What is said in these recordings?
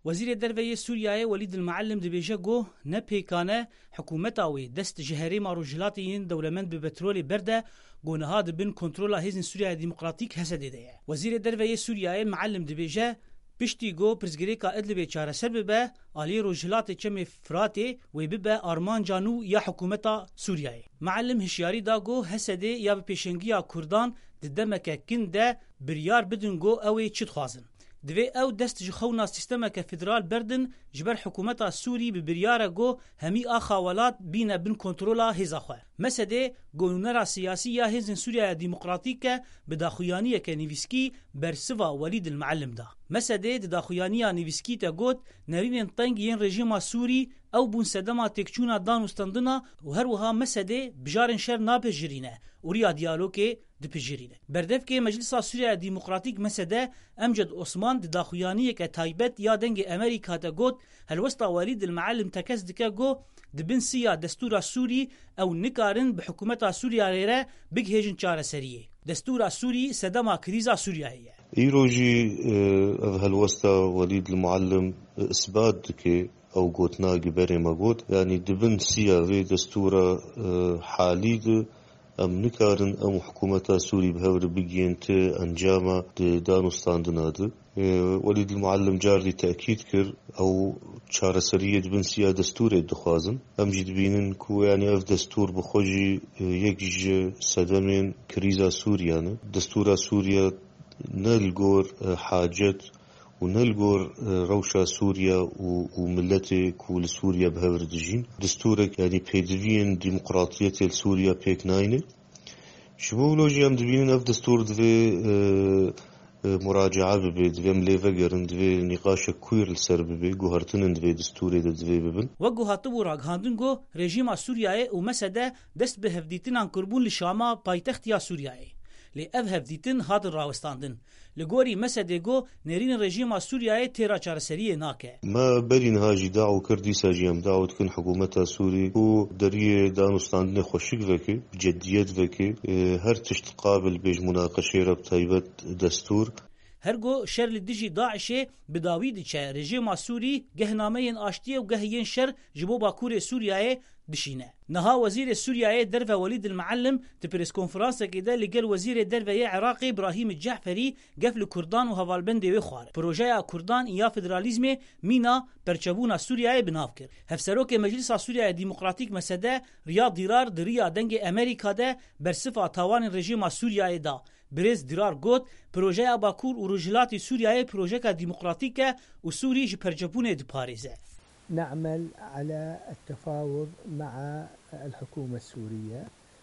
وزیر درویه سوریه ولید المعلم دبیجه گو نه پیکانه حکومت آوی دست جهری ماروجلاتین دولمند به پترول برده گونها دبن کنترل هزن سوریه دموکراتیک حسده ده. وزیر درویه سوریه معلم دبیجه پشتی گو پرزگریکا ادلبه چاره سر ببه آلی روجلات چم فراتی و ببه آرمان جانو یا حکومت سوریه. معلم هشیاری دا گو حسده یا به پیشنگی کردان ددمک کنده بریار بدن گو اوی چت خوازن. دوی او دست جخونا سیستم که فدرال بردن جبر حکومت سوری به بریار گو همی آخوالات بین بن کنترولا هزاخواه. مسده گونر سیاسی یا هزن سوریا دموکراتیک به داخویانی که نویسکی برسوا ولید المعلم دا. مسده داخویانی نویسکی تا گوت نرین تنگ ین رژیم سوری او بون سدما تکچونا دانوستندنا و هر وها مسده بجارن شر ناپجرینه وریا دیالوگی دپجرینه. بردف که مجلس سوریا دموکراتیک مسده امجد عثمان داخویانی که تایبت یا دنگ امریکا تا گوت هل وسطا ولید المعلم تکس دکا گو دبن سیا دستور سوری او نکارن به حکومت سوریا ریره بگ هیجن چاره سریه. دستور سوری سدما کریزا سوریاییه. ایروجی هل وسطا ولید المعلم اثبات که او گوتنا گبری ما گوت یعنی دبن سیا وی دستور حالی ام نکارن ام حکومت سوری بهور بگینت انجام دانوستاندنا ده. ولید المعلم جاری تأکید کرد او چاره سریه دبن سیا دستور دخوازن ام جد بینن کو یعنی اف دستور بخوجی یک صدمین کریزا سوریانه دستور سوریا نلگور حاجت ونلقور روشا سوريا وملتي كول سوريا بهور دجين دستورك يعني بيدفين ديمقراطية سوريا بيك ناينة شمولوجي ام دبين اف دستور دوي مراجعة ببي دوي مليفا قرن دوي نقاش كوير السر ببي قوهرتن دوي دستوري دوي ببن وقوهاتو راقهاندن قو رژیم سوریای و مسده دست به هفدیتن عن کربون لشاما پایتخت یا سوریای لی اف هفدیتن هاد راوستاندن لگوری مسده گو نرین رژیم سوریای تیرا چارسریه ناکه ما برین هاجی دعو کردی ساجیم دعوت کن حکومت سوری و دریه دانوستاندن خوشک وکی جدیت وکی هر تشت قابل بیج مناقشه رب تایبت دستور هرگو شر لدیجی داعشه بداوید چه رژیم سوری گهنامه آشتیه و گهین شر جبو باکور سوریای دشینه. نها وزیر سوریای درو ولید المعلم تپریس کنفرانس کده لگل وزیر درو عراقی ابراهیم الجعفری گفل کردان و هوالبندی و خواره. پروژه کردان یا فدرالیزم مینا پرچبونا سوریای بناف کرد. هفسروک مجلس سوریای دموکراتیک مسده ریاض دیرار دریا دنگ امریکا ده برصفه تاوان رژیم سوریای دا. برز دیرار گوت پروژه باکور و رجلات سوریای پروژه دموکراتیک و سوری جپرجبونه دپاريزه. نعمل على التفاوض مع الحكومة السورية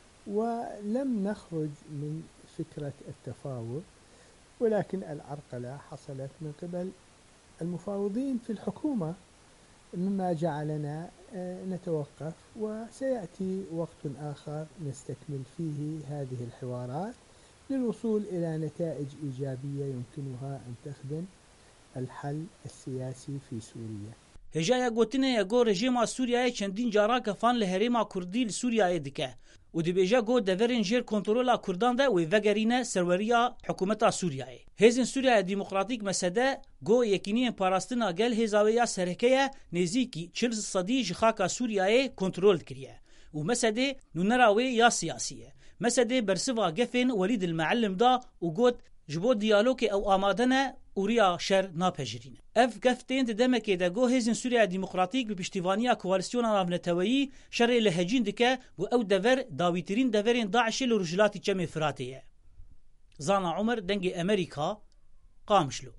ولم نخرج من فكرة التفاوض ولكن العرقلة حصلت من قبل المفاوضين في الحكومة مما جعلنا نتوقف وسيأتي وقت آخر نستكمل فيه هذه الحوارات للوصول إلى نتائج إيجابية يمكنها أن تخدم الحل السياسي في سوريا. هجایا گوتنه یگو رژیم سوریای چندین جارا کفان لهریما کردی لسوریای دکه و دبیجا گو دورین جیر کنترولا کردان ده و وگرینه سروریا حکومت سوریای. هزین سوریا دموکراتیک مسده گو یکینی پاراستنا گل هزاویا سرکه نزیکی 40 صدی جخاکا سوریای کنترول کریه و مسده نونراوی یا سیاسیه. مسده برسوا گفن ولید المعلم دا و گوت جبو دیالوگ او آمادنه اوریا شر ناپجرینه. اف گفتین دمکه دگو هزین سوریا دموکراتیک به پشتیوانی کوالسیون ناونتویی شر لهجین دکه و او دور داویترین دورین داعش لرجلاتی چم فراتیه. زانا عمر دنگ امریکا قامشلو.